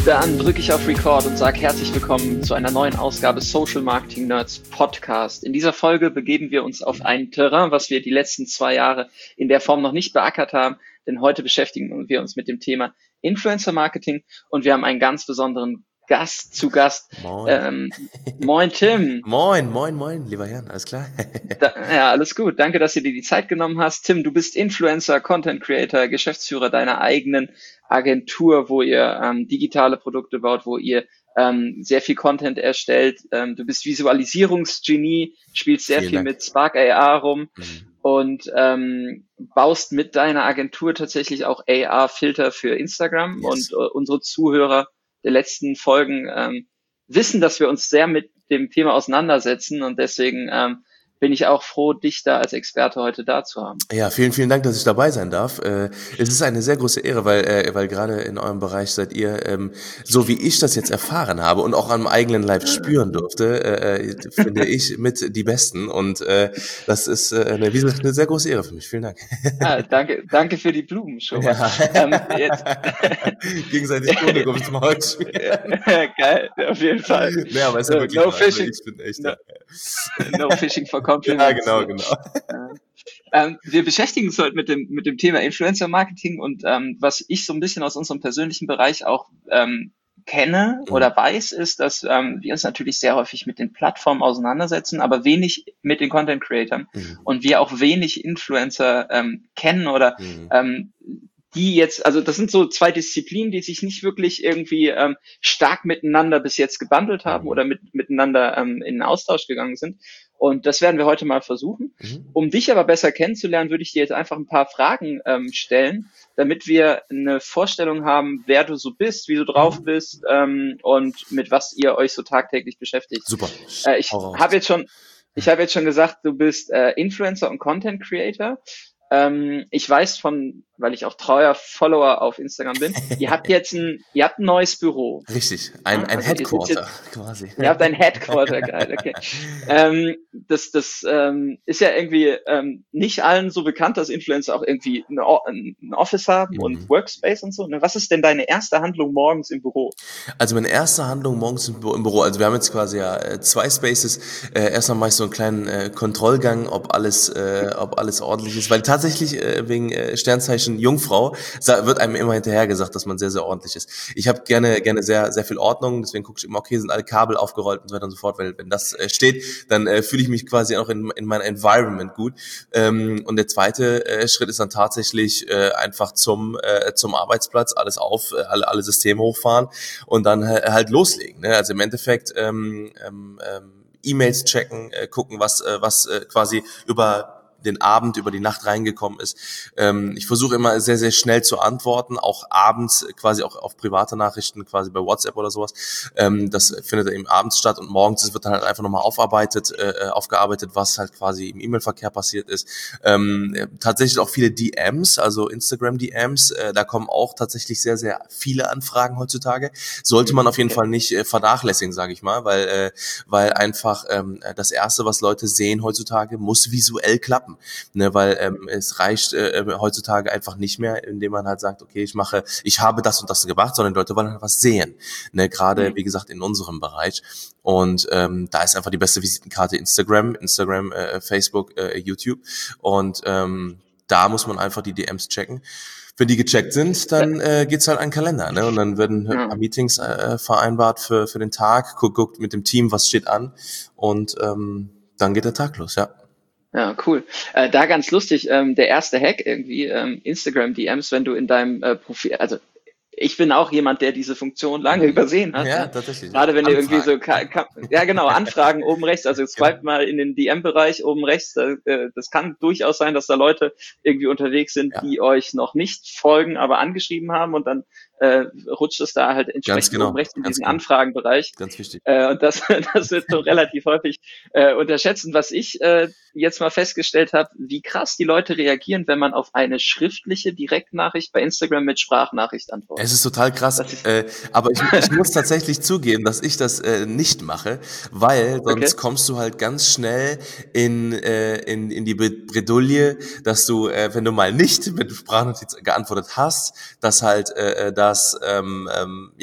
Dann drücke ich auf Record und sage herzlich willkommen zu einer neuen Ausgabe Social Marketing Nerds Podcast. In dieser Folge begeben wir uns auf ein Terrain, was wir die letzten 2 Jahre in der Form noch nicht beackert haben, denn heute beschäftigen wir uns mit dem Thema Influencer Marketing und wir haben einen ganz besonderen Gast zu Gast. Moin. Moin Tim. Moin, lieber Jan, alles klar? Ja, alles gut. Danke, dass du dir die Zeit genommen hast. Tim, du bist Influencer, Content Creator, Geschäftsführer deiner eigenen Agentur, wo ihr digitale Produkte baut, wo ihr sehr viel Content erstellt. Du bist Visualisierungsgenie, spielst sehr viel mit Spark AR rum und baust mit deiner Agentur tatsächlich auch AR-Filter für Instagram. Yes. Und unsere Zuhörer der letzten Folgen wissen, dass wir uns sehr mit dem Thema auseinandersetzen und deswegen bin ich auch froh, dich da als Experte heute da zu haben. Ja, vielen Dank, dass ich dabei sein darf. Es ist eine sehr große Ehre, weil gerade in eurem Bereich seid ihr, so wie ich das jetzt erfahren habe und auch am eigenen Leib spüren durfte, finde ich mit die Besten. Und das ist eine sehr große Ehre für mich. Vielen Dank. Ah, danke für die Blumen schon mal. Gegenseitig Blumen auf ins Maul. Geil, auf jeden Fall. Ja, aber ist ja wirklich no fishing. Ich bin echt No fishing for compliments. Ja, genau. Wir beschäftigen uns heute mit dem Thema Influencer Marketing und was ich so ein bisschen aus unserem persönlichen Bereich auch kenne oder weiß, ist, dass wir uns natürlich sehr häufig mit den Plattformen auseinandersetzen, aber wenig mit den Content Creatern und wir auch wenig Influencer kennen oder die jetzt, also das sind so 2 Disziplinen, die sich nicht wirklich irgendwie stark miteinander bis jetzt gebundelt haben oder miteinander in den Austausch gegangen sind. Und das werden wir heute mal versuchen. Um dich aber besser kennenzulernen, würde ich dir jetzt einfach ein paar Fragen stellen, damit wir eine Vorstellung haben, wer du so bist, wie du drauf bist und mit was ihr euch so tagtäglich beschäftigt. Super. Ich habe jetzt schon gesagt, du bist Influencer und Content Creator. Ich weiß weil ich auch treuer Follower auf Instagram bin, ihr habt ein neues Büro. Richtig, ein Headquarter quasi. Ihr habt ein Headquarter, geil, okay. Das ist ja irgendwie nicht allen so bekannt, dass Influencer auch irgendwie ein Office haben und Workspace und so. Was ist denn deine erste Handlung morgens im Büro? Also meine erste Handlung morgens im Büro, also wir haben jetzt quasi 2 Spaces. Erstmal mache ich so einen kleinen Kontrollgang, ob alles ordentlich ist, weil tatsächlich wegen Sternzeichen Jungfrau wird einem immer hinterher gesagt, dass man sehr, sehr ordentlich ist. Ich habe gerne sehr, sehr viel Ordnung, deswegen gucke ich immer, okay, sind alle Kabel aufgerollt und so weiter und so fort, weil wenn das steht, dann fühle ich mich quasi auch in meinem Environment gut. Und der zweite Schritt ist dann tatsächlich einfach zum Arbeitsplatz, alle Systeme hochfahren und dann halt loslegen. Ne? Also im Endeffekt E-Mails checken, gucken, was quasi über den Abend, über die Nacht reingekommen ist. Ich versuche immer sehr, sehr schnell zu antworten, auch abends quasi auch auf private Nachrichten, quasi bei WhatsApp oder sowas. Das findet eben abends statt und morgens wird dann halt einfach nochmal aufgearbeitet, was halt quasi im E-Mail-Verkehr passiert ist. Tatsächlich auch viele DMs, also Instagram-DMs, da kommen auch tatsächlich sehr, sehr viele Anfragen heutzutage. Sollte man auf jeden Fall nicht vernachlässigen, sage ich mal, weil einfach das Erste, was Leute sehen heutzutage, muss visuell klappen. Ne, weil es reicht heutzutage einfach nicht mehr, indem man halt sagt, okay, ich habe das und das gemacht, sondern die Leute wollen halt was sehen. Ne, gerade, wie gesagt, in unserem Bereich. Und da ist einfach die beste Visitenkarte Instagram, Facebook, YouTube. Und da muss man einfach die DMs checken. Wenn die gecheckt sind, dann geht's halt an den Kalender, ne? Und dann werden ein paar Meetings vereinbart für den Tag, guckt mit dem Team, was steht an und dann geht der Tag los, ja. Ja, cool. Da ganz lustig, der erste Hack irgendwie, Instagram-DMs, wenn du in deinem Profil, also ich bin auch jemand, der diese Funktion lange übersehen hat. Ja, tatsächlich. Gerade wenn du irgendwie so, ja genau, Anfragen oben rechts, also swipe mal in den DM-Bereich oben rechts, das kann durchaus sein, dass da Leute irgendwie unterwegs sind, die euch noch nicht folgen, aber angeschrieben haben und dann rutscht es da halt entsprechend oben rechts in diesen Anfragenbereich. Ganz wichtig. Und das wird so relativ häufig unterschätzt. Und was ich jetzt mal festgestellt habe, wie krass die Leute reagieren, wenn man auf eine schriftliche Direktnachricht bei Instagram mit Sprachnachricht antwortet. Es ist total krass, aber ich muss tatsächlich zugeben, dass ich das nicht mache, weil sonst kommst du halt ganz schnell in die Bredouille, dass du, wenn du mal nicht mit Sprachnotiz geantwortet hast, dass halt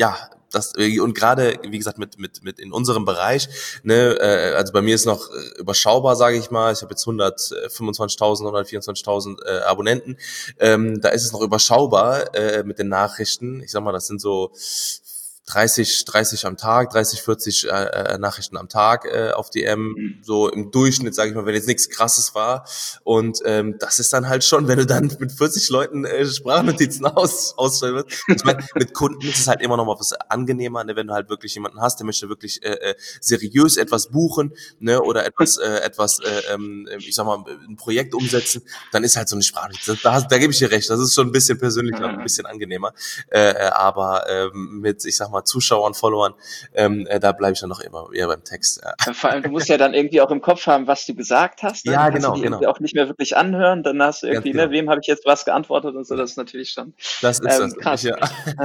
und gerade, wie gesagt, mit in unserem Bereich, ne, also bei mir ist noch überschaubar, sage ich mal, ich habe jetzt 125.000, 124.000 Abonnenten, da ist es noch überschaubar mit den Nachrichten, ich sag mal, das sind so 30 am Tag, 40 Nachrichten am Tag auf DM, so im Durchschnitt, sage ich mal, wenn jetzt nichts Krasses war. Und das ist dann halt schon, wenn du dann mit 40 Leuten Sprachnotizen ausstellen wirst. Ich meine, mit Kunden ist es halt immer noch mal was angenehmer, ne, wenn du halt wirklich jemanden hast, der möchte wirklich seriös etwas buchen, ne, oder ich sag mal, ein Projekt umsetzen, dann ist halt so eine Sprachnotiz. Da gebe ich dir recht, das ist schon ein bisschen persönlicher, ein bisschen angenehmer. Aber mit, ich sag mal, Zuschauern, Followern, da bleibe ich dann noch immer eher beim Text. Ja. Vor allem, du musst ja dann irgendwie auch im Kopf haben, was du gesagt hast. Ne? Ja, dann kannst du die irgendwie auch nicht mehr wirklich anhören. Dann hast du irgendwie, ne, wem habe ich jetzt was geantwortet und so. Das ist natürlich schon das ist krass. Ja.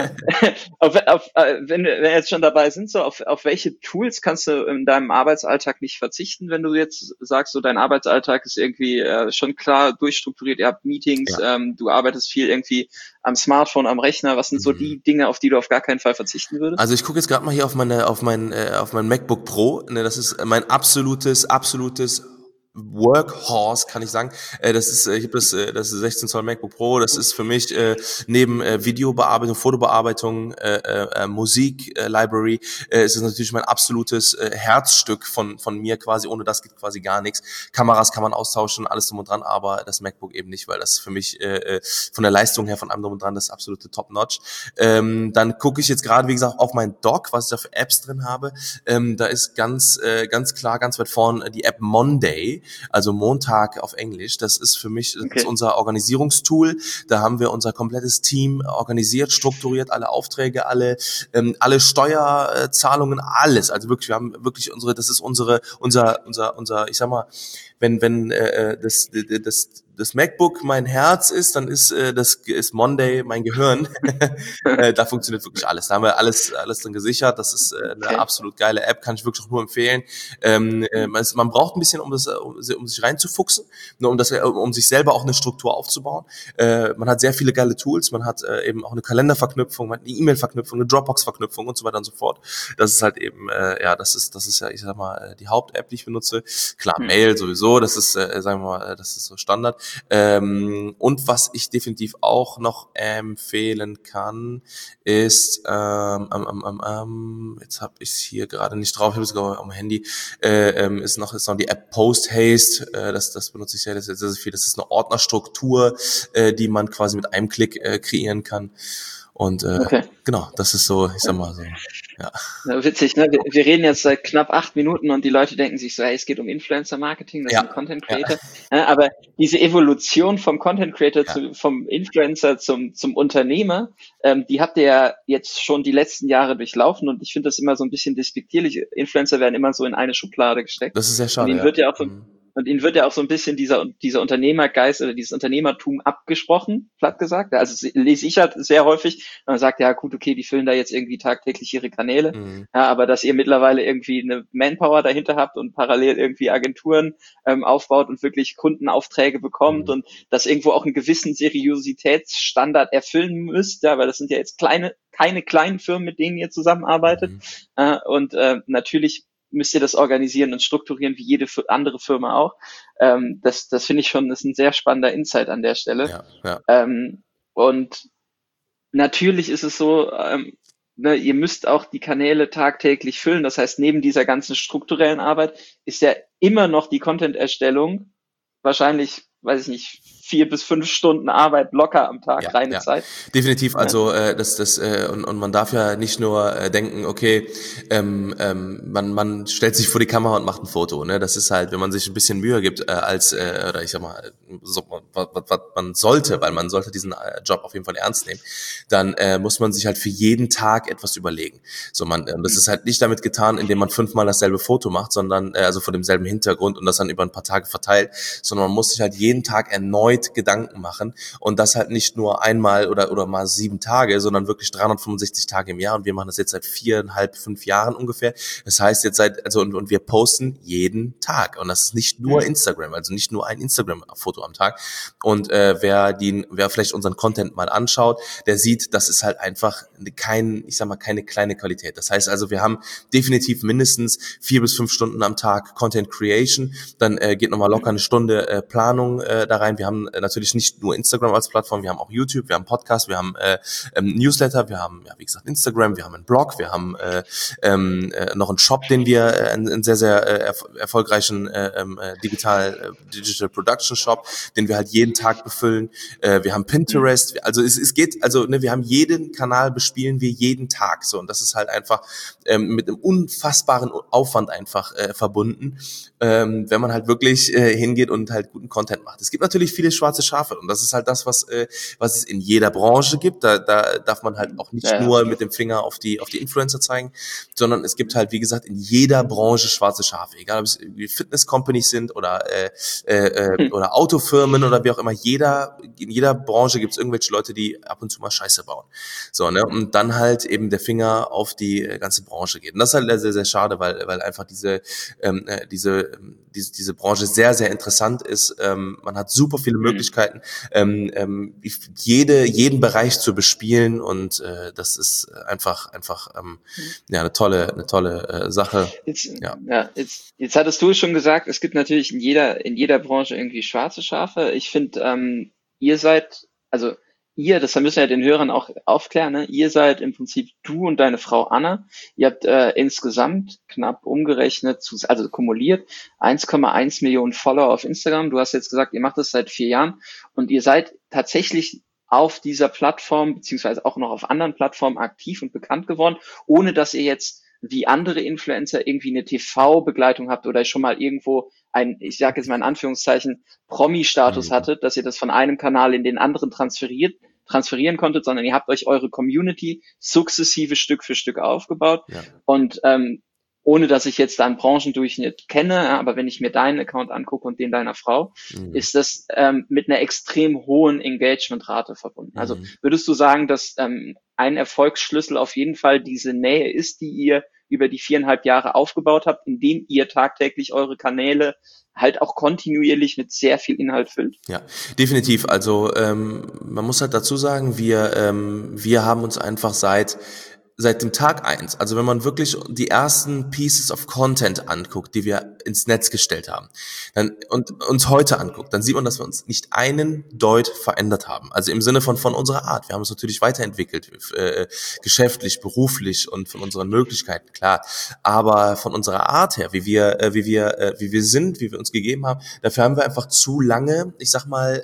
Wenn wir jetzt schon dabei sind, so auf welche Tools kannst du in deinem Arbeitsalltag nicht verzichten, wenn du jetzt sagst, so dein Arbeitsalltag ist irgendwie schon klar durchstrukturiert, ihr habt Meetings, du arbeitest viel irgendwie am Smartphone, am Rechner. Was sind so die Dinge, auf die du auf gar keinen Fall verzichten würdest? Also ich gucke jetzt gerade mal hier auf mein MacBook Pro. Ne, das ist mein absolutes Workhorse, kann ich sagen. Ich habe das ist 16 Zoll MacBook Pro. Das ist für mich neben Videobearbeitung, Fotobearbeitung, Musik, Library, ist es natürlich mein absolutes Herzstück von mir quasi. Ohne das geht quasi gar nichts. Kameras kann man austauschen, alles drum und dran, aber das MacBook eben nicht, weil das für mich von der Leistung her, von allem drum und dran, das absolute Top-Notch. Dann gucke ich jetzt gerade, wie gesagt, auf mein Dock, was ich da für Apps drin habe. Da ist ganz klar, ganz weit vorne die App Monday. Also Montag auf Englisch. Das ist für mich ist unser Organisierungstool. Da haben wir unser komplettes Team organisiert, strukturiert, alle Aufträge, alle Steuerzahlungen, alles. Also wirklich, wir haben wirklich das ist unser, ich sag mal, wenn das MacBook mein Herz ist, dann ist Monday mein Gehirn. Da funktioniert wirklich alles. Da haben wir alles drin gesichert. Das ist eine absolut geile App, kann ich wirklich auch nur empfehlen. Man braucht ein bisschen, um sich reinzufuchsen, nur um sich selber auch eine Struktur aufzubauen. Man hat sehr viele geile Tools. Man hat eben auch eine Kalenderverknüpfung, man hat eine E-Mail-Verknüpfung, eine Dropbox-Verknüpfung und so weiter und so fort. Das ist halt eben, das ist ja, ich sag mal, die Haupt-App, die ich benutze. Klar, Mail sowieso, das ist, sagen wir mal, das ist so Standard. Und was ich definitiv auch noch empfehlen kann, ist, jetzt habe ich es hier gerade nicht drauf, ich habe es sogar am Handy, ist noch die App Post Haste, das benutze ich sehr, das ist sehr viel, das ist eine Ordnerstruktur, die man quasi mit einem Klick kreieren kann. Und genau, das ist so, ich sag mal so, ja. Witzig, ne? Wir reden jetzt seit knapp 8 Minuten und die Leute denken sich so, hey, es geht um Influencer-Marketing, das sind Content Creator. Ja. Aber diese Evolution vom Content Creator vom Influencer zum Unternehmer, die habt ihr ja jetzt schon die letzten Jahre durchlaufen und ich finde das immer so ein bisschen despektierlich. Influencer werden immer so in eine Schublade gesteckt. Das ist sehr schade. Und ihnen wird ja auch so ein bisschen dieser Unternehmergeist oder dieses Unternehmertum abgesprochen, platt gesagt. Also lese ich halt sehr häufig. Man sagt, ja gut, okay, die füllen da jetzt irgendwie tagtäglich ihre Kanäle. Ja, aber dass ihr mittlerweile irgendwie eine Manpower dahinter habt und parallel irgendwie Agenturen aufbaut und wirklich Kundenaufträge bekommt und das irgendwo auch einen gewissen Seriositätsstandard erfüllen müsst, ja, weil das sind ja jetzt keine kleinen Firmen, mit denen ihr zusammenarbeitet. Und natürlich müsst ihr das organisieren und strukturieren wie jede andere Firma auch. Das finde ich schon, ist ein sehr spannender Insight an der Stelle. Ja. Und natürlich ist es so, ne, ihr müsst auch die Kanäle tagtäglich füllen. Das heißt, neben dieser ganzen strukturellen Arbeit ist ja immer noch die Content-Erstellung wahrscheinlich, weiß ich nicht, 4 bis 5 Stunden Arbeit locker am Tag, reine Zeit. Definitiv, also und man darf ja nicht nur denken, okay, man stellt sich vor die Kamera und macht ein Foto, ne? Das ist halt, wenn man sich ein bisschen Mühe gibt, oder ich sag mal, was man sollte, weil man sollte diesen Job auf jeden Fall ernst nehmen, dann muss man sich halt für jeden Tag etwas überlegen. So das ist halt nicht damit getan, indem man 5-mal dasselbe Foto macht, sondern also vor demselben Hintergrund und das dann über ein paar Tage verteilt, sondern man muss sich halt jeden Tag erneut erneut Gedanken machen und das halt nicht nur einmal oder mal 7 Tage, sondern wirklich 365 Tage im Jahr und wir machen das jetzt seit 4,5, 5 Jahren ungefähr. Das heißt jetzt und wir posten jeden Tag und das ist nicht nur Instagram, also nicht nur ein Instagram-Foto am Tag und wer vielleicht unseren Content mal anschaut, der sieht, das ist halt einfach keine kleine Qualität. Das heißt also, wir haben definitiv mindestens 4 bis 5 Stunden am Tag Content Creation, dann geht nochmal locker eine Stunde Planung da rein. Wir haben natürlich nicht nur Instagram als Plattform, wir haben auch YouTube, wir haben Podcast, wir haben Newsletter, wir haben, ja, wie gesagt, Instagram, wir haben einen Blog, wir haben noch einen Shop, den wir, einen sehr, sehr erfolgreichen Digital Production Shop, den wir halt jeden Tag befüllen. Wir haben Pinterest, also es geht, also ne, wir haben jeden Kanal, bespielen wir jeden Tag, so, und das ist halt einfach mit einem unfassbaren Aufwand einfach verbunden, wenn man halt wirklich hingeht und halt guten Content macht. Es gibt natürlich viele schwarze Schafe und das ist halt das, was es in jeder Branche gibt. Da darf man halt auch nicht nur mit dem Finger auf die Influencer zeigen, sondern es gibt halt, wie gesagt, in jeder Branche schwarze Schafe, egal ob es Fitness-Companies sind oder Autofirmen oder wie auch immer. In jeder Branche gibt es irgendwelche Leute, die ab und zu mal Scheiße bauen. So, ne? Und dann halt eben der Finger auf die ganze Branche geht. Und das ist halt sehr, sehr schade, weil einfach diese Branche sehr, sehr interessant ist. Man hat super viele Möglichkeiten, jeden Bereich zu bespielen und das ist einfach eine tolle Sache. Jetzt hattest du schon gesagt, es gibt natürlich in jeder Branche irgendwie schwarze Schafe. Ich finde, ihr seid, also das müssen wir ja den Hörern auch aufklären, ne? Ihr seid im Prinzip du und deine Frau Anna. Ihr habt insgesamt knapp umgerechnet, also kumuliert 1,1 Millionen Follower auf Instagram. Du hast jetzt gesagt, ihr macht das seit 4 Jahren und ihr seid tatsächlich auf dieser Plattform beziehungsweise auch noch auf anderen Plattformen aktiv und bekannt geworden, ohne dass ihr jetzt wie andere Influencer irgendwie eine TV-Begleitung habt oder schon mal irgendwo ich sage jetzt mal in Anführungszeichen, Promi-Status hattet, dass ihr das von einem Kanal in den anderen transferieren konntet, sondern ihr habt euch eure Community sukzessive Stück für Stück aufgebaut. Ja. Und ohne dass ich jetzt da einen Branchendurchschnitt kenne, aber wenn ich mir deinen Account angucke und den deiner Frau, ist das mit einer extrem hohen Engagement-Rate verbunden. Also würdest du sagen, dass ein Erfolgsschlüssel auf jeden Fall diese Nähe ist, die ihr über die 4,5 Jahre aufgebaut habt, indem ihr tagtäglich eure Kanäle halt auch kontinuierlich mit sehr viel Inhalt füllt? Ja, definitiv. Also man muss halt dazu sagen, wir haben uns einfach seit dem Tag 1, also wenn man wirklich die ersten Pieces of Content anguckt, die wir ins Netz gestellt haben, und uns heute anguckt, dann sieht man, dass wir uns nicht einen Deut verändert haben. Also im Sinne von unserer Art. Wir haben uns natürlich weiterentwickelt, geschäftlich, beruflich und von unseren Möglichkeiten, klar. Aber von unserer Art her, wie wir sind, wie wir uns gegeben haben, dafür haben wir einfach zu lange, ich sag mal,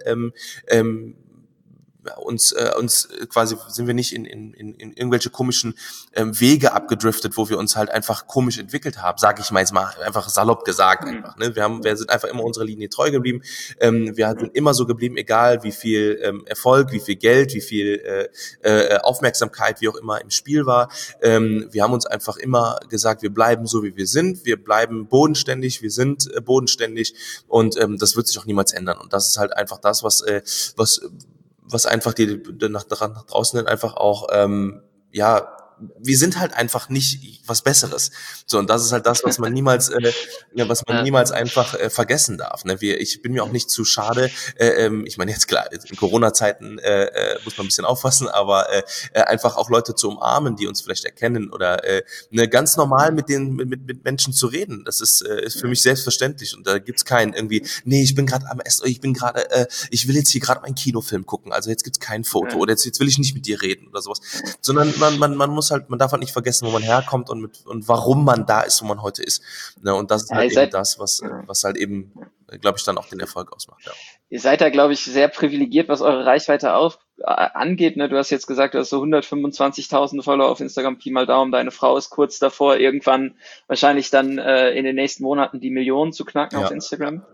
uns quasi sind wir nicht in irgendwelche komischen Wege abgedriftet, wo wir uns halt einfach komisch entwickelt haben, sage ich mal jetzt mal einfach salopp gesagt einfach. Ne? Wir sind einfach immer unserer Linie treu geblieben. Wir sind immer so geblieben, egal wie viel Erfolg, wie viel Geld, wie viel Aufmerksamkeit, wie auch immer im Spiel war. Wir haben uns einfach immer gesagt, wir bleiben so, wie wir sind. Wir bleiben bodenständig, wir sind bodenständig und das wird sich auch niemals ändern. Und das ist halt einfach das, was einfach die nach draußen dann einfach auch, wir sind halt einfach nicht was Besseres. So, und das ist halt das, was man niemals einfach vergessen darf. Ne? Ich bin mir auch nicht zu schade. Ich meine, jetzt klar, in Corona-Zeiten muss man ein bisschen aufpassen, aber einfach auch Leute zu umarmen, die uns vielleicht erkennen oder ganz normal mit Menschen zu reden. Das ist für mich selbstverständlich und da gibt's keinen irgendwie, nee, ich bin gerade am Essen, ich will jetzt hier gerade meinen Kinofilm gucken, also jetzt gibt's kein Foto oder jetzt will ich nicht mit dir reden oder sowas, sondern man darf halt nicht vergessen, wo man herkommt und warum man da ist, wo man heute ist. Ne? Und das ist halt eben das, was halt eben, glaube ich, dann auch den Erfolg ausmacht. Ja. Ihr seid da, glaube ich, sehr privilegiert, was eure Reichweite angeht. Ne? Du hast jetzt gesagt, du hast so 125.000 Follower auf Instagram, Pi mal Daumen. Deine Frau ist kurz davor, irgendwann wahrscheinlich dann in den nächsten Monaten die Millionen zu knacken auf Instagram.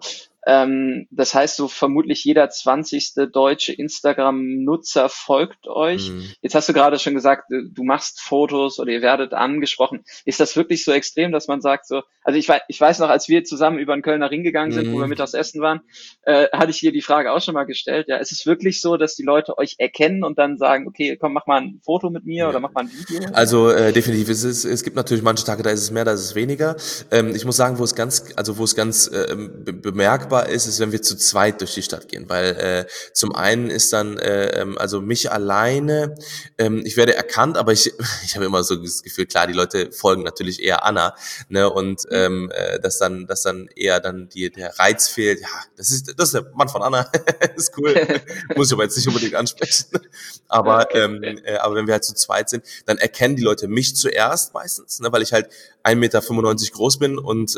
Das heißt, so vermutlich jeder 20. deutsche Instagram-Nutzer folgt euch. Mhm. Jetzt hast du gerade schon gesagt, du machst Fotos oder ihr werdet angesprochen. Ist das wirklich so extrem, dass man sagt so, also ich weiß noch, als wir zusammen über den Kölner Ring gegangen sind, wo wir mittags essen waren, hatte ich dir die Frage auch schon mal gestellt. Ja, ist es wirklich so, dass die Leute euch erkennen und dann sagen, okay, komm, mach mal ein Foto mit mir oder mach mal ein Video? Also definitiv. Es gibt natürlich manche Tage, da ist es mehr, da ist es weniger. Ich muss sagen, wo es ganz bemerkbar ist, wenn wir zu zweit durch die Stadt gehen, weil zum einen ist dann also mich alleine, ich werde erkannt, aber ich habe immer so das Gefühl, klar, die Leute folgen natürlich eher Anna, ne, und dass dann eher dann der Reiz fehlt. Ja, das ist der Mann von Anna, ist cool, muss ich aber jetzt nicht unbedingt ansprechen. Aber aber wenn wir halt zu zweit sind, dann erkennen die Leute mich zuerst meistens, ne, weil ich halt 1,95 Meter groß bin und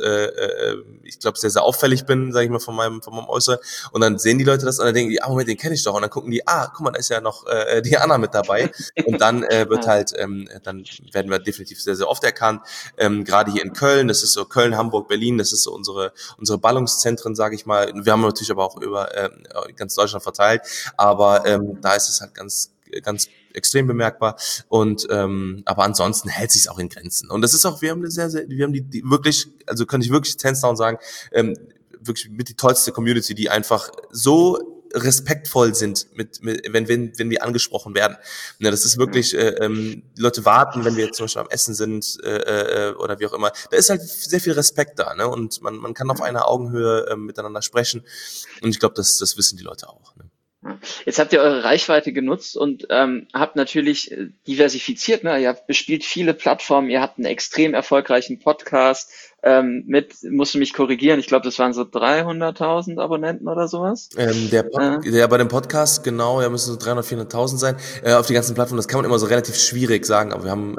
ich glaube sehr, sehr auffällig bin, sage ich mal, von meinem Äußeren. Und dann sehen die Leute das und dann denken die, Moment, den kenne ich doch. Und dann gucken die, guck mal, da ist ja noch die Anna mit dabei. Und dann wird halt, dann werden wir definitiv sehr, sehr oft erkannt. Gerade hier in Köln, das ist so Köln, Hamburg, Berlin, das ist so unsere Ballungszentren, sage ich mal. Wir haben natürlich aber auch über ganz Deutschland verteilt. Aber da ist es halt ganz extrem bemerkbar und aber ansonsten hält sich auch in Grenzen und das ist auch, wir haben die wirklich, also kann ich wirklich hands down sagen, wirklich mit die tollste Community, die einfach so respektvoll sind wenn wir angesprochen werden. Ne, das ist wirklich, die Leute warten, wenn wir jetzt zum Beispiel am Essen sind oder wie auch immer. Da ist halt sehr viel Respekt da, ne? Und man kann auf einer Augenhöhe miteinander sprechen und ich glaube, das wissen die Leute auch. Ne? Jetzt habt ihr eure Reichweite genutzt und habt natürlich diversifiziert, ne? Ihr habt bespielt viele Plattformen, ihr habt einen extrem erfolgreichen Podcast musst du mich korrigieren, ich glaube, das waren so 300.000 Abonnenten oder sowas. Bei dem Podcast, genau, ja, müssen so 300.000, 400.000 sein. Auf die ganzen Plattformen, das kann man immer so relativ schwierig sagen, aber wir haben,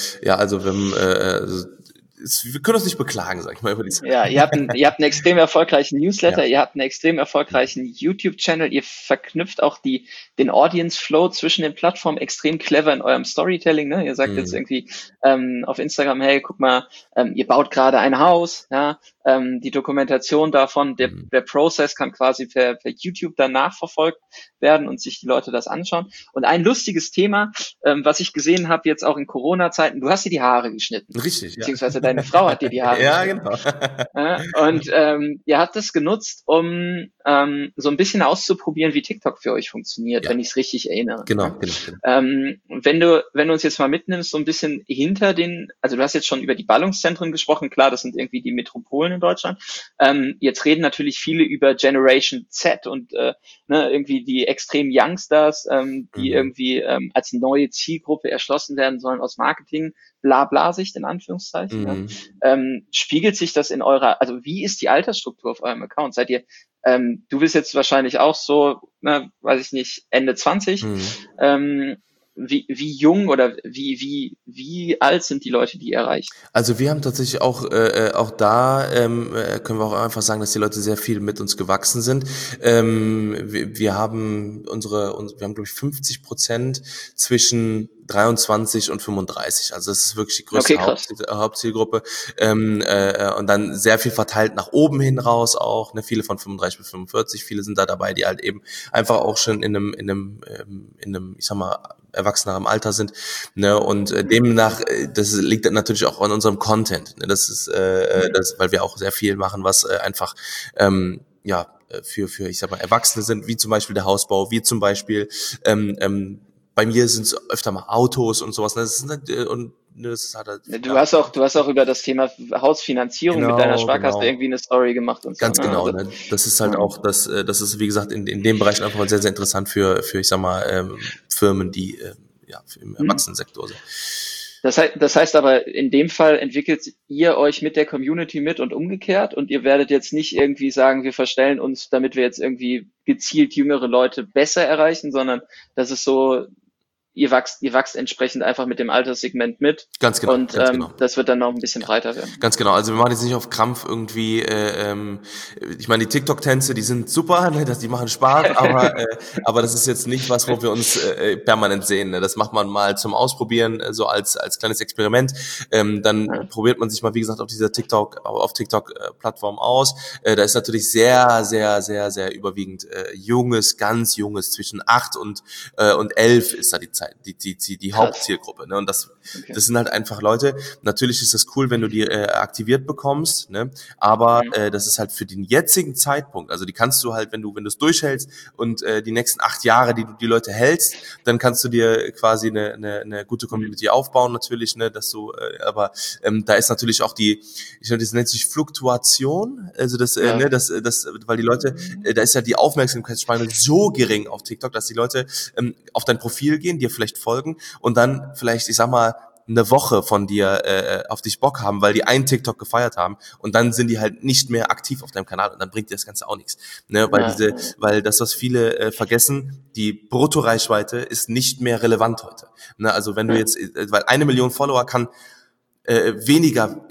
wir können uns nicht beklagen, sag ich mal, über die Zeit. Ja, ihr habt einen extrem erfolgreichen Newsletter, ihr habt einen extrem erfolgreichen YouTube-Channel, ihr verknüpft auch den Audience-Flow zwischen den Plattformen extrem clever in eurem Storytelling, ne? Ihr sagt jetzt irgendwie auf Instagram, hey, guck mal, ihr baut gerade ein Haus, ja, die Dokumentation davon, der Prozess kann quasi per YouTube dann nachverfolgt werden und sich die Leute das anschauen. Und ein lustiges Thema, was ich gesehen habe jetzt auch in Corona-Zeiten, du hast dir die Haare geschnitten. Richtig, beziehungsweise deine Frau hat dir die Haare geschnitten. Ja, genau. Und ihr habt das genutzt, um so ein bisschen auszuprobieren, wie TikTok für euch funktioniert, wenn ich es richtig erinnere. Genau. Wenn du uns jetzt mal mitnimmst, so ein bisschen hinter also du hast jetzt schon über die Ballungszentren gesprochen, klar, das sind irgendwie die Metropolen in Deutschland. Jetzt reden natürlich viele über Generation Z und irgendwie die extremen Youngsters, die irgendwie als neue Zielgruppe erschlossen werden sollen aus Marketing, Blabla-Sicht in Anführungszeichen. Spiegelt sich das in also wie ist die Altersstruktur auf eurem Account? Seid ihr, du bist jetzt wahrscheinlich auch so, weiß ich nicht, Ende 20, wie jung oder wie alt sind die Leute, die ihr erreicht? Also wir haben tatsächlich auch da können wir auch einfach sagen, dass die Leute sehr viel mit uns gewachsen sind. Wir haben glaube ich 50% zwischen 23 und 35. Also das ist wirklich die größte Hauptzielgruppe. Und dann sehr viel verteilt nach oben hin raus auch. Ne? Viele von 35 bis 45. Viele sind da dabei, die halt eben einfach auch schon in einem, ich sag mal, erwachsenerem Alter sind. Ne? Und demnach, das liegt natürlich auch an unserem Content. Ne? Das ist, weil wir auch sehr viel machen, was einfach für ich sag mal Erwachsene sind, wie zum Beispiel der Hausbau, wie zum Beispiel bei mir sind es öfter mal Autos und sowas. Das ist halt du hast auch über das Thema Hausfinanzierung mit deiner Sparkasse irgendwie eine Story gemacht und so. Ganz genau. Ne? Das ist halt auch, das ist wie gesagt in dem Bereich einfach sehr, sehr interessant für ich sag mal Firmen, die im Erwachsenensektor sind. Das heißt aber, in dem Fall entwickelt ihr euch mit der Community mit und umgekehrt und ihr werdet jetzt nicht irgendwie sagen, wir verstellen uns, damit wir jetzt irgendwie gezielt jüngere Leute besser erreichen, sondern das ist so ihr wachst entsprechend einfach mit dem Alterssegment mit. Ganz genau, und ganz genau. das wird dann noch ein bisschen breiter werden. Ganz genau, also wir machen jetzt nicht auf Krampf irgendwie, ich meine, die TikTok-Tänze, die sind super, ne, die machen Spaß, aber das ist jetzt nicht was, wo wir uns permanent sehen. Ne? Das macht man mal zum Ausprobieren, so als kleines Experiment. Dann probiert man sich mal, wie gesagt, auf dieser TikTok-Plattform aus. Da ist natürlich sehr, sehr, sehr, sehr überwiegend ganz junges, zwischen 8 und 11 ist da die Zeit, die Hauptzielgruppe. Ne? Und das sind halt einfach Leute. Natürlich ist es cool, wenn du die aktiviert bekommst, ne? Aber das ist halt für den jetzigen Zeitpunkt, also die kannst du halt, wenn du es durchhältst und die nächsten 8 Jahre, die du die Leute hältst, dann kannst du dir quasi eine gute Community aufbauen, natürlich, ne, dass du, aber da ist natürlich auch das nennt sich Fluktuation, also weil die Leute, da ist ja die Aufmerksamkeitsspanne so gering auf TikTok, dass die Leute auf dein Profil gehen, dir vielleicht folgen und dann vielleicht, ich sag mal, eine Woche von dir auf dich Bock haben, weil die einen TikTok gefeiert haben und dann sind die halt nicht mehr aktiv auf deinem Kanal und dann bringt dir das Ganze auch nichts. Ne? Weil das, was viele vergessen, die Bruttoreichweite ist nicht mehr relevant heute. Ne? Also wenn du jetzt, weil 1 Million Follower kann weniger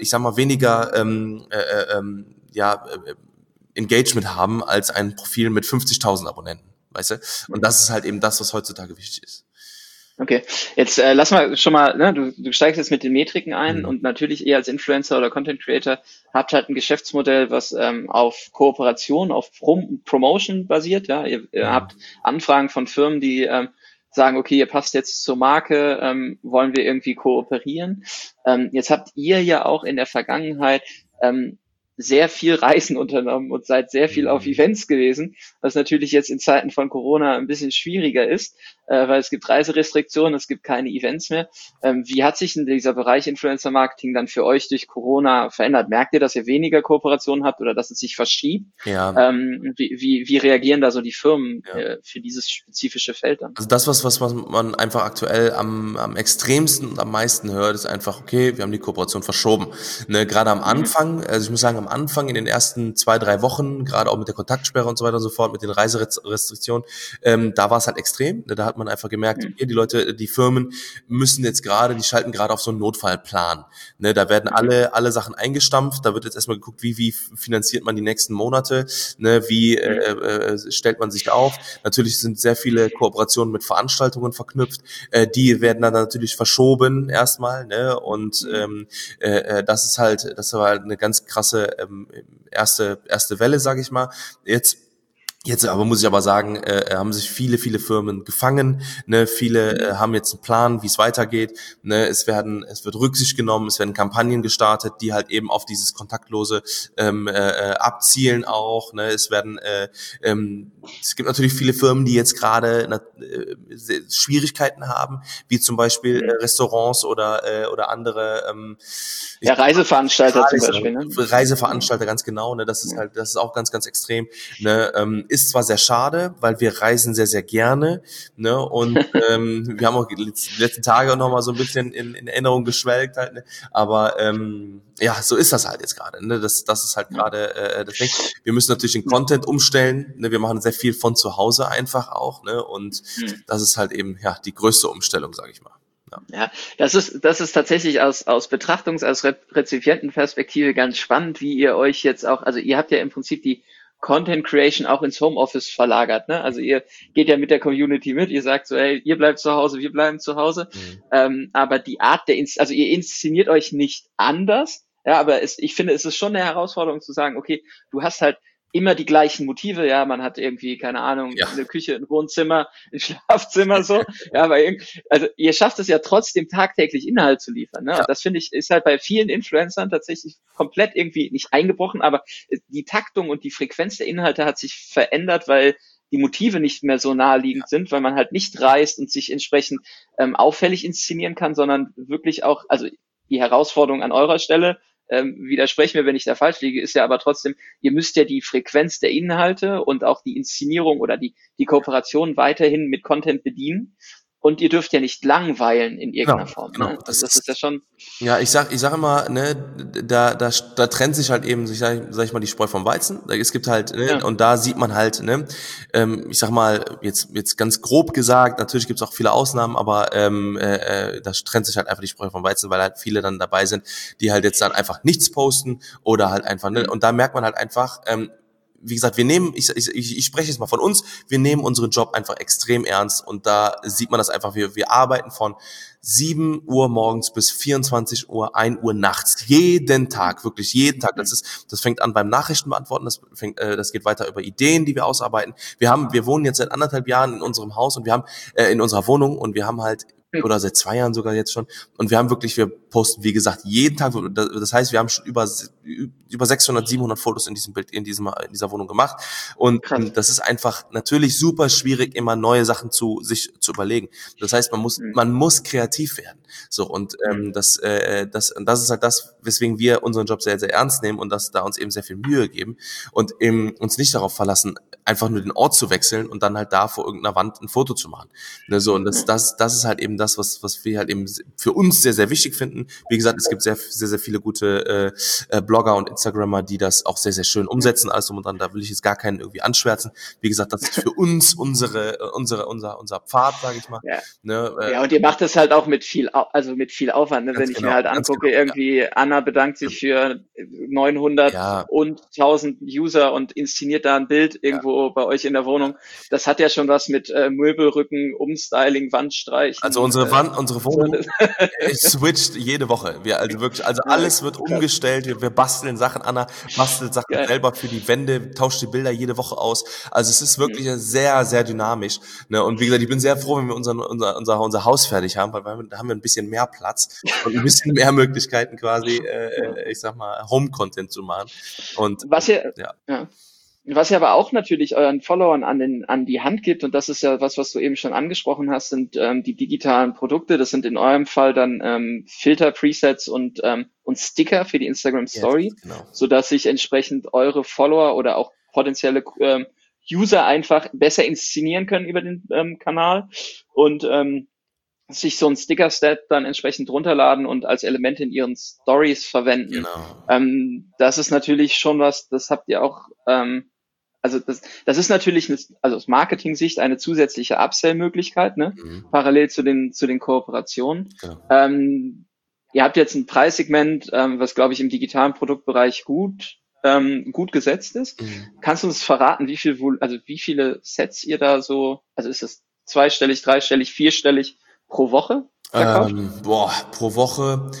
Engagement haben als ein Profil mit 50.000 Abonnenten, weißt du? Und das ist halt eben das, was heutzutage wichtig ist. Okay, jetzt lass mal schon mal, ne, du steigst jetzt mit den Metriken ein und natürlich ihr als Influencer oder Content Creator habt halt ein Geschäftsmodell, was auf Kooperation, auf Promotion basiert. Ja, ihr habt Anfragen von Firmen, die sagen, okay, ihr passt jetzt zur Marke, wollen wir irgendwie kooperieren. Jetzt habt ihr ja auch in der Vergangenheit sehr viel Reisen unternommen und seid sehr viel auf Events gewesen, was natürlich jetzt in Zeiten von Corona ein bisschen schwieriger ist, weil es gibt Reiserestriktionen, es gibt keine Events mehr. Wie hat sich denn dieser Bereich Influencer-Marketing dann für euch durch Corona verändert? Merkt ihr, dass ihr weniger Kooperationen habt oder dass es sich verschiebt? Ja. Wie reagieren da so die Firmen für dieses spezifische Feld dann? Also das, was man einfach aktuell am extremsten und am meisten hört, ist einfach, okay, wir haben die Kooperation verschoben. Ne, gerade am Anfang, also ich muss sagen, am Anfang in den ersten 2-3 Wochen, gerade auch mit der Kontaktsperre und so weiter und so fort, mit den Reiserestriktionen, da war es halt extrem. Da hat man einfach gemerkt, okay, die Firmen müssen jetzt die schalten gerade auf so einen Notfallplan. Ne, da werden alle Sachen eingestampft, da wird jetzt erstmal geguckt, wie finanziert man die nächsten Monate, ne, wie stellt man sich auf. Natürlich sind sehr viele Kooperationen mit Veranstaltungen verknüpft, die werden dann natürlich verschoben erstmal, ne, und das war halt eine ganz krasse erste Welle, sage ich mal. Jetzt aber muss ich aber sagen, haben sich viele Firmen gefangen, ne, viele haben jetzt einen Plan, wie es weitergeht, ne, es wird Rücksicht genommen, es werden Kampagnen gestartet, die halt eben auf dieses Kontaktlose abzielen auch, ne, es gibt natürlich viele Firmen, die jetzt gerade Schwierigkeiten haben, wie zum Beispiel Restaurants oder andere Reiseveranstalter zum Beispiel, ne? Reiseveranstalter, ganz genau, ne, das ist auch ganz, ganz extrem, ne, ist zwar sehr schade, weil wir reisen sehr, sehr gerne, ne, und wir haben auch die letzten Tage noch mal so ein bisschen in Erinnerung geschwelgt halt, ne, aber ja, so ist das halt jetzt gerade, ne, das ist halt gerade das Ding. Wir müssen natürlich den Content umstellen, ne, wir machen sehr viel von zu Hause einfach auch, ne, und das ist halt eben ja die größte Umstellung, sage ich mal. Ja, das ist tatsächlich aus aus Rezipientenperspektive ganz spannend, wie ihr euch jetzt auch, also ihr habt ja im Prinzip die Content Creation auch ins Homeoffice verlagert, ne? Also ihr geht ja mit der Community mit, ihr sagt so, hey, ihr bleibt zu Hause, wir bleiben zu Hause, aber die Art also ihr inszeniert euch nicht anders, ja, aber ich finde, es ist schon eine Herausforderung zu sagen, okay, du hast halt immer die gleichen Motive, ja, man hat irgendwie, keine Ahnung, eine Küche, ein Wohnzimmer, ein Schlafzimmer, so, ja, also ihr schafft es ja trotzdem tagtäglich Inhalt zu liefern, ne, und das finde ich, ist halt bei vielen Influencern tatsächlich komplett irgendwie nicht eingebrochen, aber die Taktung und die Frequenz der Inhalte hat sich verändert, weil die Motive nicht mehr so naheliegend sind, weil man halt nicht reist und sich entsprechend auffällig inszenieren kann, sondern wirklich auch, also die Herausforderung an eurer Stelle, widerspreche mir, wenn ich da falsch liege, ist ja aber trotzdem, ihr müsst ja die Frequenz der Inhalte und auch die Inszenierung oder die Kooperation weiterhin mit Content bedienen. und ihr dürft ja nicht langweilen in irgendeiner Genau, Form. genau. Ne? Also das ist ja schon. Ja, ich sag immer, ne, da trennt sich halt eben, sag ich mal, die Spreu vom Weizen. Es gibt halt, ne, Ja. und da sieht man halt, ne, ich sag mal, jetzt ganz grob gesagt, natürlich gibt's auch viele Ausnahmen, aber da trennt sich halt einfach die Spreu vom Weizen, weil halt viele dann dabei sind, die halt jetzt dann einfach nichts posten oder halt einfach, ne, und da merkt man halt einfach, wie gesagt, ich spreche jetzt mal von uns, wir nehmen unseren Job einfach extrem ernst und da sieht man das einfach, wir arbeiten von 7 Uhr morgens bis 24 Uhr, 1 Uhr nachts, jeden Tag, wirklich jeden Tag. Das fängt an beim Nachrichten beantworten, das geht weiter über Ideen, die wir ausarbeiten. Wir wohnen jetzt seit 1,5 Jahren in unserem Haus und wir haben, in unserer Wohnung und wir haben halt, oder seit 2 Jahren sogar jetzt schon. Und wir posten, wie gesagt, jeden Tag. Das heißt, wir haben schon über 600, 700 Fotos in dieser Wohnung gemacht. Und Krass. das ist einfach natürlich super schwierig, immer neue Sachen sich zu überlegen. Das heißt, man muss kreativ werden. So, und das ist halt das, weswegen wir unseren Job sehr, sehr ernst nehmen und da uns eben sehr viel Mühe geben und eben uns nicht darauf verlassen, einfach nur den Ort zu wechseln und dann halt da vor irgendeiner Wand ein Foto zu machen. Ne, so, und das ist halt eben das, was wir halt eben für uns sehr, sehr wichtig finden. Wie gesagt, es gibt sehr, sehr, sehr viele gute Blogger und Instagrammer, die das auch sehr, sehr schön umsetzen, alles drum und dran. Da will ich jetzt gar keinen irgendwie anschwärzen. Wie gesagt, das ist für uns unser Pfad, sage ich mal. Ja. Ne, Ja, und ihr macht das halt auch mit viel Aufwand. Ne? Wenn ich mir halt angucke, genau, irgendwie Anna bedankt sich für 900 und 1000 User und inszeniert da ein Bild irgendwo bei euch in der Wohnung. Das hat ja schon was mit Möbelrücken, Umstyling, Wandstreichen. Also unsere Wohnung switcht jede Woche. Alles wird umgestellt. Wir basteln Sachen. Anna bastelt Sachen selber für die Wände, tauscht die Bilder jede Woche aus. Also es ist wirklich sehr, sehr dynamisch. Ne? Und wie gesagt, ich bin sehr froh, wenn wir unser Haus fertig haben, weil da haben wir ein bisschen mehr Platz und ein bisschen mehr Möglichkeiten quasi, ich sag mal, Home-Content zu machen. Und was ihr aber auch natürlich euren Followern an die Hand gibt, und das ist ja was du eben schon angesprochen hast, sind die digitalen Produkte. Das sind in eurem Fall dann Filter, Presets und Sticker für die Instagram Story, sodass sich entsprechend eure Follower oder auch potenzielle User einfach besser inszenieren können über den Kanal und sich so ein Sticker-Set dann entsprechend runterladen und als Element in ihren Stories verwenden. Genau. Das ist natürlich schon was, das habt ihr auch, also das ist natürlich aus Marketing-Sicht eine zusätzliche Upsell-Möglichkeit, ne? Parallel zu den Kooperationen. Genau. Ihr habt jetzt ein Preissegment, was, glaube ich, im digitalen Produktbereich gut gesetzt ist. Kannst du uns verraten, wie viele Sets ihr da so, also ist es zweistellig, dreistellig, vierstellig pro Woche verkauft? Pro Woche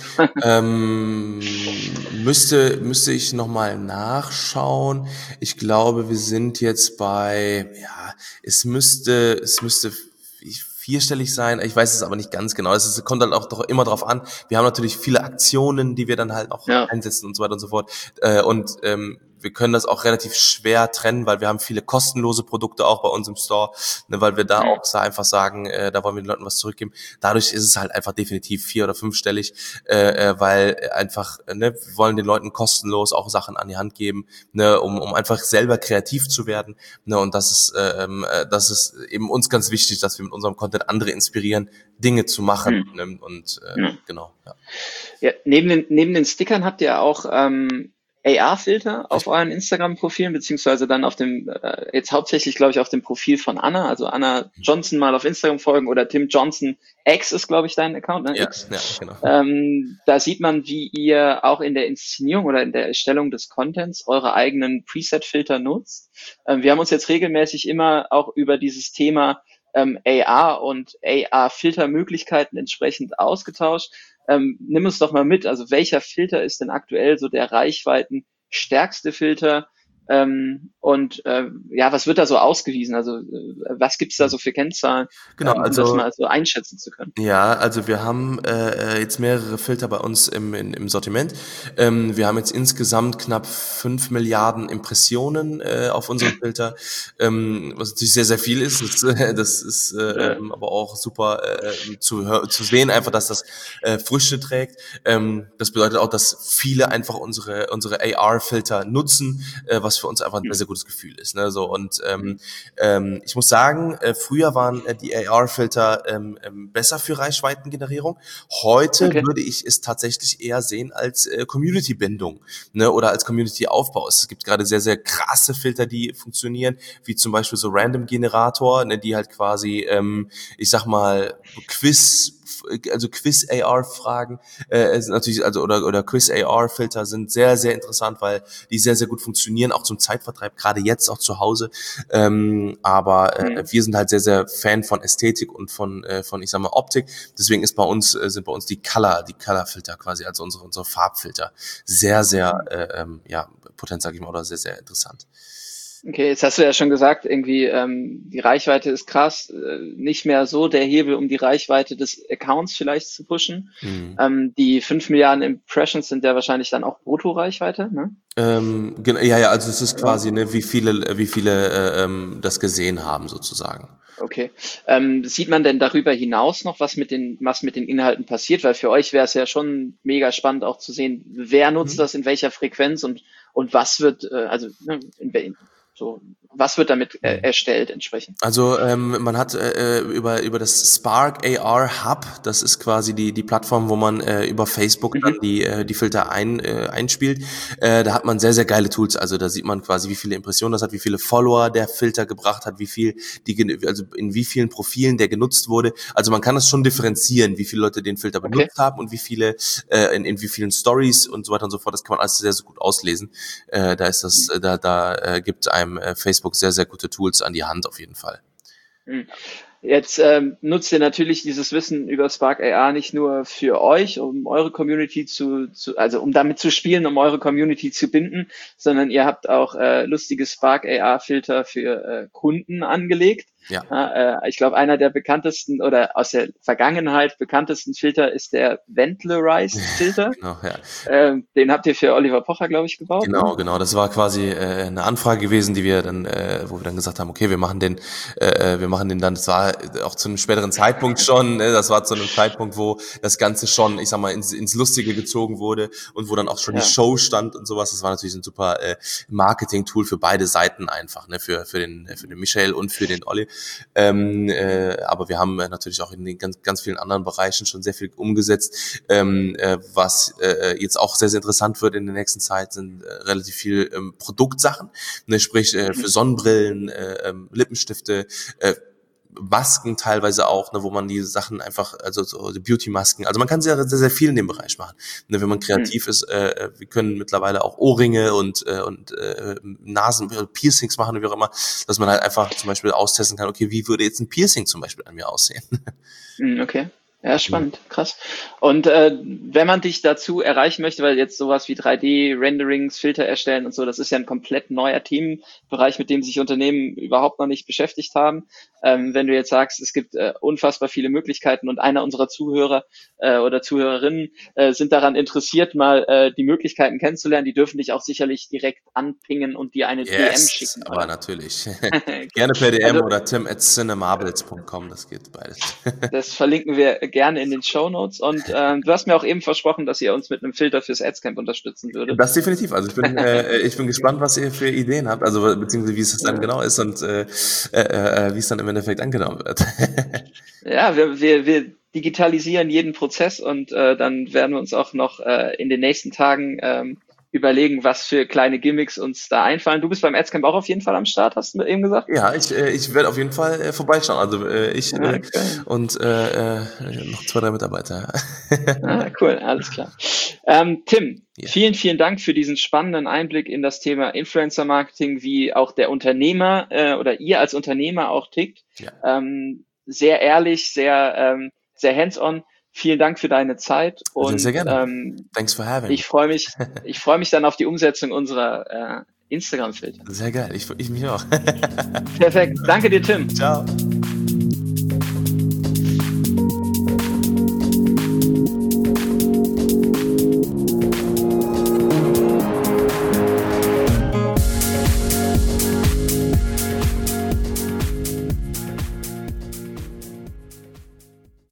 müsste ich nochmal nachschauen. Ich glaube, wir sind jetzt bei, es müsste vierstellig sein. Ich weiß es aber nicht ganz genau. Es kommt halt auch doch immer drauf an. Wir haben natürlich viele Aktionen, die wir dann halt auch einsetzen und so weiter und so fort. Wir können das auch relativ schwer trennen, weil wir haben viele kostenlose Produkte auch bei uns im Store, ne, weil wir da auch einfach sagen, da wollen wir den Leuten was zurückgeben. Dadurch ist es halt einfach definitiv 4- oder 5-stellig, weil einfach, ne, wir wollen den Leuten kostenlos auch Sachen an die Hand geben, ne, um einfach selber kreativ zu werden. Ne, und das ist eben uns ganz wichtig, dass wir mit unserem Content andere inspirieren, Dinge zu machen. Ne, und genau. Ja, neben den Stickern habt ihr auch AR-Filter auf euren Instagram-Profilen, beziehungsweise dann auf dem, jetzt hauptsächlich, glaube ich, auf dem Profil von Anna, also Anna Johnson mal auf Instagram folgen oder Tim Johnson X ist, glaube ich, dein Account, ne? X. Ja, genau. Da sieht man, wie ihr auch in der Inszenierung oder in der Erstellung des Contents eure eigenen Preset-Filter nutzt. Wir haben uns jetzt regelmäßig immer auch über dieses Thema AR und AR-Filtermöglichkeiten entsprend ausgetauscht. Nimm uns doch mal mit, also welcher Filter ist denn aktuell so der reichweitenstärkste Filter was wird da so ausgewiesen? Also was gibt's da so für Kennzahlen, genau, um das mal so einschätzen zu können? Ja, also wir haben jetzt mehrere Filter bei uns im Sortiment. Wir haben jetzt insgesamt knapp 5 Milliarden Impressionen auf unserem Filter, was natürlich sehr, sehr viel ist. Das ist aber auch super zu sehen, einfach, dass das Früchte trägt. Das bedeutet auch, dass viele einfach unsere AR-Filter nutzen, was für uns einfach ein sehr, sehr gutes Gefühl ist. Ne? So, und ich muss sagen, früher waren die AR-Filter besser für Reichweitengenerierung. Heute würde ich es tatsächlich eher sehen als Community-Bindung, ne? Oder als Community-Aufbau. Es gibt gerade sehr, sehr krasse Filter, die funktionieren, wie zum Beispiel so Random-Generator, ne? Die halt quasi, ich sag mal, Quiz-AR-Fragen natürlich, also oder Quiz-AR-Filter sind sehr, sehr interessant, weil die sehr, sehr gut funktionieren, auch zum Zeitvertreib, gerade jetzt auch zu Hause. Aber wir sind halt sehr, sehr Fan von Ästhetik und von ich sag mal, Optik. Deswegen sind bei uns die Color-Filter quasi, also unsere Farbfilter sehr, sehr potent, sag ich mal, oder sehr, sehr interessant. Okay, jetzt hast du ja schon gesagt, irgendwie die Reichweite ist krass, nicht mehr so der Hebel, um die Reichweite des Accounts vielleicht zu pushen. Die 5 Milliarden Impressions sind ja wahrscheinlich dann auch Brutto-Reichweite, ne? Also es ist quasi, ne, wie viele das gesehen haben sozusagen. Okay. Sieht man denn darüber hinaus noch, was mit den Inhalten passiert? Weil für euch wäre es ja schon mega spannend auch zu sehen, wer nutzt das in welcher Frequenz und was wird, was wird damit erstellt entsprechend? Also man hat über das Spark AR Hub, das ist quasi die Plattform, wo man über Facebook dann die Filter einspielt. Da hat man sehr, sehr geile Tools. Also da sieht man quasi, wie viele Impressionen das hat, wie viele Follower der Filter gebracht hat, also in wie vielen Profilen der genutzt wurde. Also man kann das schon differenzieren, wie viele Leute den Filter benutzt haben und wie viele in wie vielen Stories und so weiter und so fort. Das kann man alles sehr, sehr gut auslesen. Da gibt einem Facebook sehr, sehr gute Tools an die Hand auf jeden Fall. Jetzt nutzt ihr natürlich dieses Wissen über Spark AR nicht nur für euch, um eure Community also um damit zu spielen, um eure Community zu binden, sondern ihr habt auch lustige Spark AR Filter für Kunden angelegt. Ja. Ich glaube, einer der bekanntesten oder aus der Vergangenheit bekanntesten Filter ist der Ventlarized Filter. Genau, ja. Den habt ihr für Oliver Pocher, glaube ich, gebaut. Genau. Das war quasi eine Anfrage gewesen, die wir dann, wo wir dann gesagt haben, okay, wir machen den dann. Das war auch zu einem späteren Zeitpunkt schon. Ne? Das war zu einem Zeitpunkt, wo das Ganze schon, ich sag mal, ins Lustige gezogen wurde und wo dann auch schon die Show stand und sowas. Das war natürlich ein super Marketing-Tool für beide Seiten einfach, ne? Für den Michael und für den Olli. Aber wir haben natürlich auch in den ganz vielen anderen Bereichen schon sehr viel umgesetzt. Was jetzt auch sehr, sehr interessant wird in der nächsten Zeit, sind relativ viel Produktsachen, ne? Sprich für Sonnenbrillen, Lippenstifte, Masken teilweise auch, ne, wo man die Sachen einfach, also so die Beauty-Masken, also man kann sehr, sehr, sehr viel in dem Bereich machen. Ne, wenn man kreativ ist, wir können mittlerweile auch Ohrringe und Nasen, Piercings machen, wie auch immer, dass man halt einfach zum Beispiel austesten kann, okay, wie würde jetzt ein Piercing zum Beispiel an mir aussehen? Okay. Ja, spannend, krass. Und wenn man dich dazu erreichen möchte, weil jetzt sowas wie 3D-Renderings, Filter erstellen und so, das ist ja ein komplett neuer Themenbereich, mit dem sich Unternehmen überhaupt noch nicht beschäftigt haben. Wenn du jetzt sagst, es gibt unfassbar viele Möglichkeiten und einer unserer Zuhörer oder Zuhörerinnen sind daran interessiert, mal die Möglichkeiten kennenzulernen, die dürfen dich auch sicherlich direkt anpingen und dir eine DM schicken. Aber natürlich. Gerne per DM oder tim@cinemarbles.com, das geht beides. Das verlinken wir gerne in den Shownotes und du hast mir auch eben versprochen, dass ihr uns mit einem Filter fürs Adscamp unterstützen würdet. Das definitiv. Also ich bin gespannt, was ihr für Ideen habt, also beziehungsweise wie es dann genau ist und wie es dann im Endeffekt angenommen wird. Ja, wir digitalisieren jeden Prozess und dann werden wir uns auch noch in den nächsten Tagen überlegen, was für kleine Gimmicks uns da einfallen. Du bist beim Adscamp auch auf jeden Fall am Start, hast du eben gesagt? Ja, ich werde auf jeden Fall vorbeischauen. Also und noch 2, 3 Mitarbeiter. Cool, alles klar. Tim, vielen, vielen Dank für diesen spannenden Einblick in das Thema Influencer Marketing, wie auch der Unternehmer oder ihr als Unternehmer auch tickt. Ja. Sehr ehrlich, sehr hands-on. Vielen Dank für deine Zeit und sehr gerne. Thanks for having. Ich freue mich dann auf die Umsetzung unserer Instagram-Filter. Sehr geil, ich mich auch. Perfekt, danke dir, Tim. Ciao.